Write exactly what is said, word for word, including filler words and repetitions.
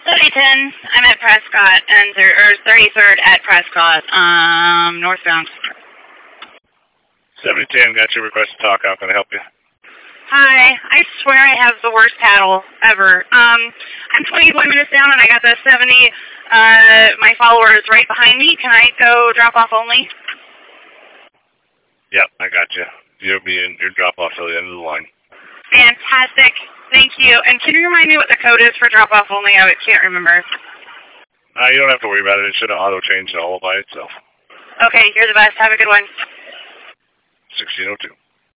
thirty ten, I'm at Prescott, and thir- or thirty-third at Prescott, um, northbound. seventy ten, got your request to talk. How can I help you? Hi, I swear I have the worst paddle ever. Um, I'm twenty-one minutes down, and I got the seventy, uh, my followers right behind me. Can I go drop off only? Yep, I got you. You'll be in your drop off till the end of the line. Fantastic. Thank you. And can you remind me what the code is for drop off only? I can't remember. Uh, you don't have to worry about it. It should have auto-changed all by itself. Okay, you're the best. Have a good one. sixteen oh two.